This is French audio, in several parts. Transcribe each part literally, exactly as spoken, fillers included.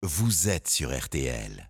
vous êtes sur R T L.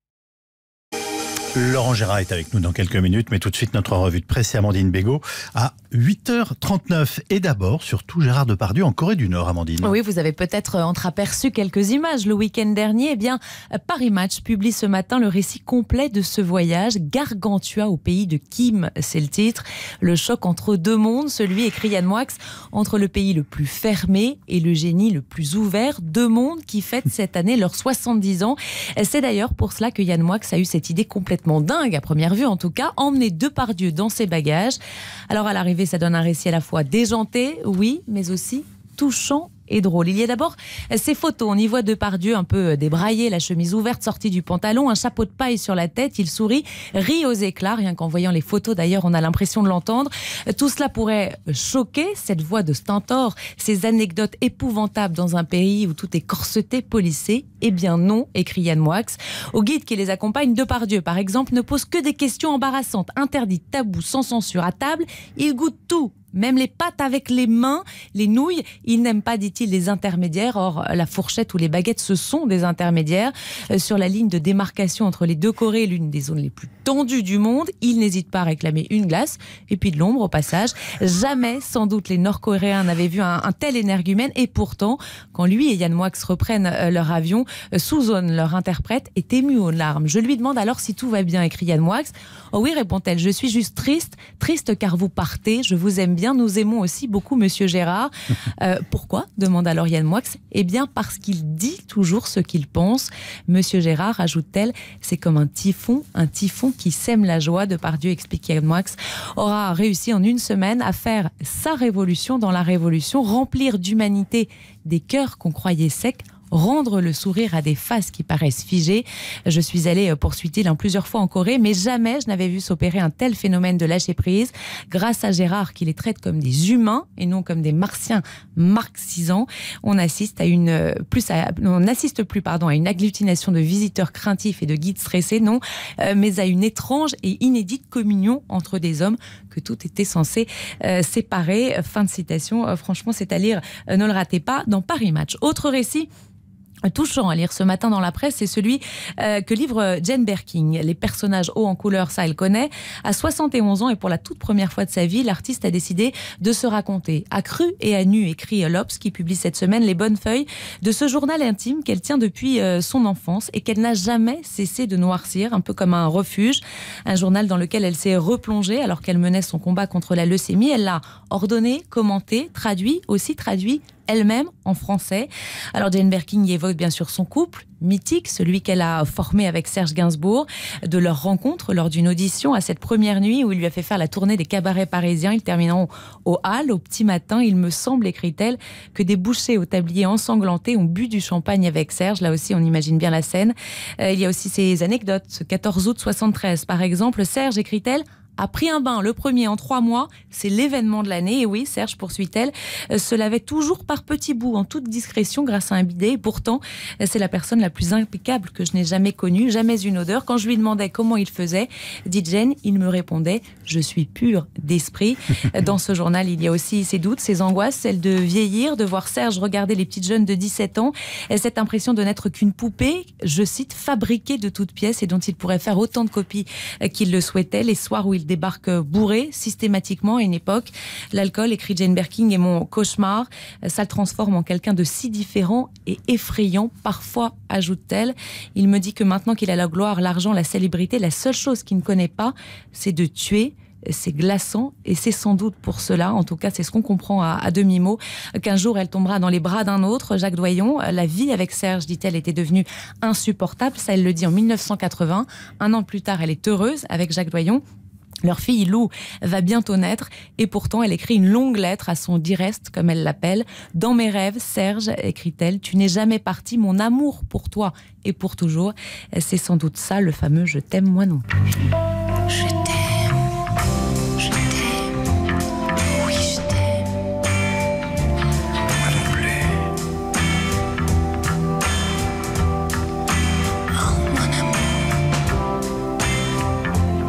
Laurent Gérard est avec nous dans quelques minutes, mais tout de suite notre revue de presse et Amandine Bégaud à huit heures trente-neuf. Et d'abord, surtout Gérard Depardieu en Corée du Nord, Amandine. Oui, vous avez peut-être entreaperçu quelques images le week-end dernier. Eh bien, Paris Match publie ce matin le récit complet de ce voyage. Gargantua au pays de Kim, c'est le titre. Le choc entre deux mondes, celui, écrit Yann Moix, entre le pays le plus fermé et le génie le plus ouvert. Deux mondes qui fêtent cette année leurs soixante-dix ans. C'est d'ailleurs pour cela que Yann Moix a eu cette idée complètement dingue, à première vue en tout cas, emmener Depardieu dans ses bagages. Alors à l'arrivée, ça donne un récit à la fois déjanté, oui, mais aussi touchant et drôle. Il y a d'abord ces photos. On y voit Depardieu un peu débraillé, la chemise ouverte, sortie du pantalon, un chapeau de paille sur la tête. Il sourit, rit aux éclats. Rien qu'en voyant les photos, d'ailleurs, on a l'impression de l'entendre. Tout cela pourrait choquer, cette voix de stentor, ces anecdotes épouvantables dans un pays où tout est corseté, policé. Eh bien non, écrit Yann Moix. Au guide qui les accompagne, Depardieu, par exemple, ne pose que des questions embarrassantes, interdites, tabous, sans censure. À table, il goûte tout. Même les pâtes avec les mains, les nouilles, il n'aime pas, dit-il, les intermédiaires. Or, la fourchette ou les baguettes, ce sont des intermédiaires. Euh, sur la ligne de démarcation entre les deux Corées, l'une des zones les plus tendues du monde, il n'hésite pas à réclamer une glace et puis de l'ombre au passage. Jamais, sans doute, les Nord-Coréens n'avaient vu un, un tel énergumène. Et pourtant, quand lui et Yann Moix reprennent euh, leur avion, euh, Suzone, leur interprète, est émue aux larmes. Je lui demande alors si tout va bien, écrit Yann Moix. Oh oui, répond-elle, je suis juste triste, triste car vous partez, je vous aime bien. Nous aimons aussi beaucoup Monsieur Gérard. Euh, pourquoi ? Demande alors Yann Moix. Eh bien parce qu'il dit toujours ce qu'il pense. Monsieur Gérard, ajoute-t-elle, c'est comme un typhon, un typhon qui sème la joie. Depardieu, explique Yann Moix, aura réussi en une semaine à faire sa révolution dans la révolution, remplir d'humanité des cœurs qu'on croyait secs, rendre le sourire à des faces qui paraissent figées. Je suis allée, poursuit-il, hein, plusieurs fois en Corée, mais jamais je n'avais vu s'opérer un tel phénomène de lâcher-prise. Grâce à Gérard, qui les traite comme des humains et non comme des martiens marxisants, on assiste à une plus, à, on n'assiste plus, pardon, à une agglutination de visiteurs craintifs et de guides stressés, non, euh, mais à une étrange et inédite communion entre des hommes que tout était censé euh, séparer. Fin de citation. Euh, franchement, c'est à lire. Euh, ne le ratez pas dans Paris Match. Autre récit touchant à lire ce matin dans la presse, c'est celui euh, que livre Jane Birkin. Les personnages hauts en couleur, ça elle connaît. À soixante et onze ans et pour la toute première fois de sa vie, l'artiste a décidé de se raconter. À cru et à nu, écrit l'Obs, qui publie cette semaine les bonnes feuilles de ce journal intime qu'elle tient depuis euh, son enfance et qu'elle n'a jamais cessé de noircir, un peu comme un refuge. Un journal dans lequel elle s'est replongée alors qu'elle menait son combat contre la leucémie. Elle l'a ordonné, commenté, traduit, aussi traduit elle-même en français. Alors Jane Birkin y évoque bien sûr son couple mythique, celui qu'elle a formé avec Serge Gainsbourg, de leur rencontre lors d'une audition à cette première nuit où il lui a fait faire la tournée des cabarets parisiens. Ils termineront au Halles au petit matin. Il me semble, écrit-elle, que des bouchers au tablier ensanglantés ont bu du champagne avec Serge. Là aussi, on imagine bien la scène. Euh, il y a aussi ces anecdotes. Ce quatorze août soixante-treize, par exemple, Serge, écrit-elle, a pris un bain, le premier en trois mois, c'est l'événement de l'année. Et oui, Serge, poursuit-elle, se lavait toujours par petits bouts, en toute discrétion, grâce à un bidet. Et pourtant, c'est la personne la plus impeccable que je n'ai jamais connue, jamais une odeur. Quand je lui demandais comment il faisait, dit Jane, il me répondait « Je suis pur d'esprit ». Dans ce journal, il y a aussi ses doutes, ses angoisses, celle de vieillir, de voir Serge regarder les petites jeunes de dix-sept ans, et cette impression de n'être qu'une poupée, je cite, fabriquée de toutes pièces et dont il pourrait faire autant de copies qu'il le souhaitait. Les soirs où il débarque bourré systématiquement à une époque. L'alcool, écrit Jane Birkin, est mon cauchemar. Ça le transforme en quelqu'un de si différent et effrayant. Parfois, ajoute-t-elle, il me dit que maintenant qu'il a la gloire, l'argent, la célébrité, la seule chose qu'il ne connaît pas, c'est de tuer. C'est glaçant et c'est sans doute pour cela, en tout cas c'est ce qu'on comprend à, à demi-mot, qu'un jour elle tombera dans les bras d'un autre, Jacques Doyon. La vie avec Serge, dit-elle, était devenue insupportable. Ça, elle le dit en mille neuf cent quatre-vingts. Un an plus tard, elle est heureuse avec Jacques Doyon. Leur fille Lou va bientôt naître et pourtant elle écrit une longue lettre à son direct, comme elle l'appelle. « Dans mes rêves, Serge, écrit-elle, tu n'es jamais parti, mon amour pour toi et pour toujours. » C'est sans doute ça, le fameux « Je t'aime moi non plus ». Je t'aime.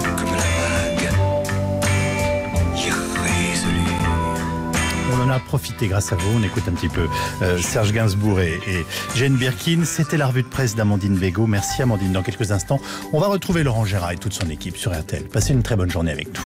Profiter quitter grâce à vous. On écoute un petit peu euh, Serge Gainsbourg et, et Jane Birkin. C'était la revue de presse d'Amandine Bégaud. Merci Amandine. Dans quelques instants, on va retrouver Laurent Gérard et toute son équipe sur R T L. Passez une très bonne journée avec nous.